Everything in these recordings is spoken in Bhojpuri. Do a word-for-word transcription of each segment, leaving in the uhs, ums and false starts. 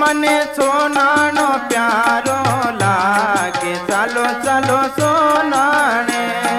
मने सोनानो प्यारो लागे चलो चलो सोनाने।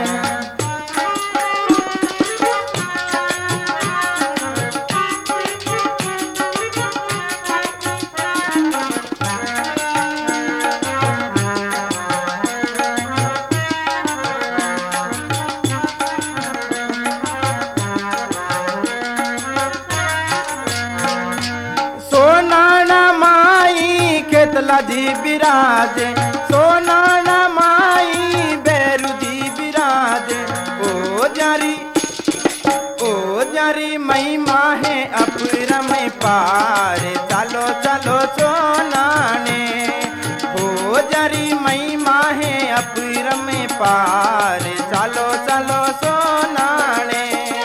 खेतला जी बिराजे सोनाना माई बैरू जी बिराजे। ओ जारी ओ जारी मई माहे अपर में पार चलो चलो सोनाने। ओ जारी मई माहे अपर में पार चलो चलो सोनाने।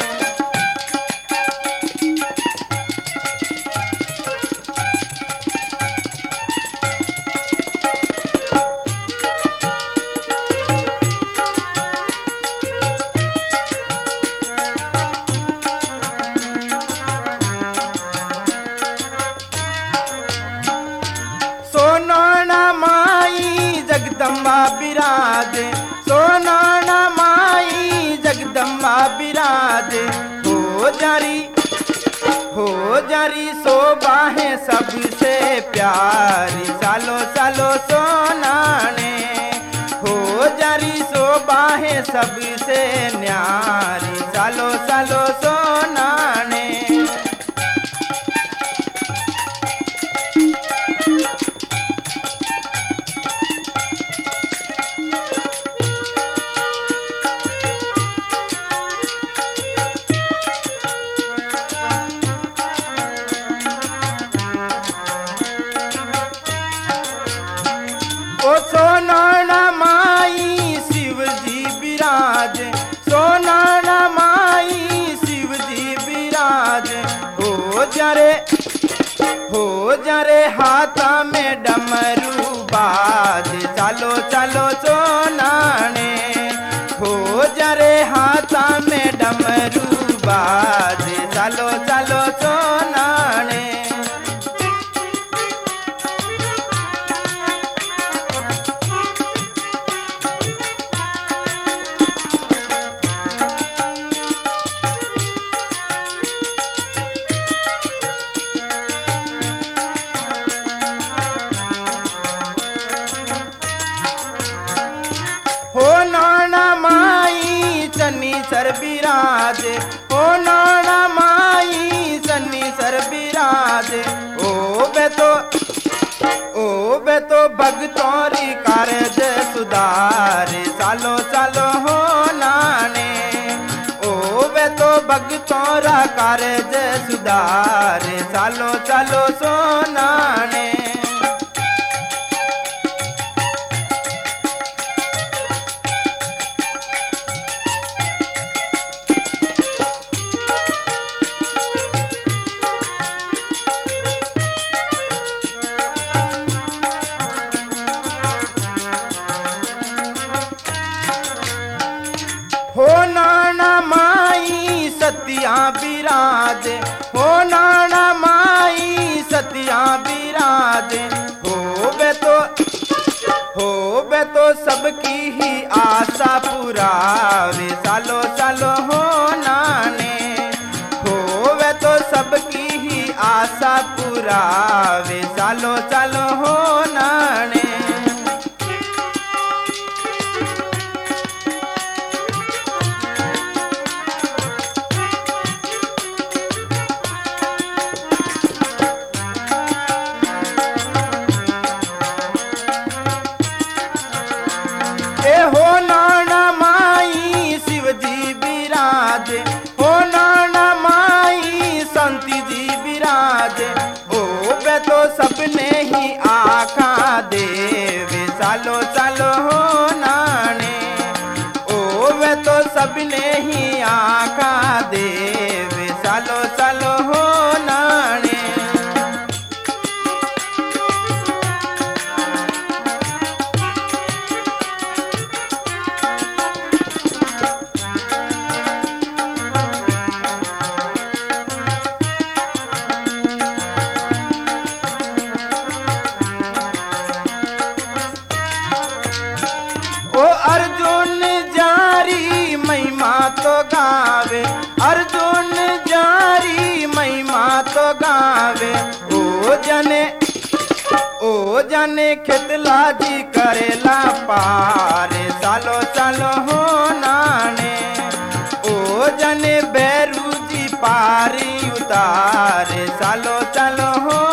सोनाना माई जगदम्बा बिराजे सोनाना माई जगदम्बा बिराजे। हो जारी हो जारी शोभा है सबसे प्यारी चलो चलो सोनाने। हो जारी शोभा है सबसे न्यारी चलो चलो सोनाने। ओ सोनाना माई शिव जी बिराजे सोनाना माई शिव जी बिराजे। हो जारे हो जारे हाथा में डमरू बाजे चलो चलो सोनाने। हो जारे हाथा में डमरू बाजे चलो चलो सोनाने। हो नाना माई चन्नी सर बिराजे हो नाना माई चन्नी सर बिराजे। ओ बे तो ओ बे तो भगतौरी कारज सुधारे चलो चलो हो नाने। ओ बे तो भगतौरा कारज सुधारे चलो चलो सोनाने। हो नाना माई सतिया बिराजे हो नाना माई सतिया बिराजे। हो बे तो हो बे तो सबकी ही आशा पुरावे चलो चलो हो नाने। हो बे तो सबकी ही आशा पुरावे चलो चलो हो नाने। हो नाना माई शिव जी बिराजे हो नाना माई संती जी बिराजे। हो बे तो सबने ही आखा देवे चलो चलो हो नाने। ओ बे तो सबने ही आखा देवे चलो चलो हो नाने। जाने खेतला जी करेला पार सालो चलो हो नाने ओ जाने बैरू जी पारी उतार सालो चलो हो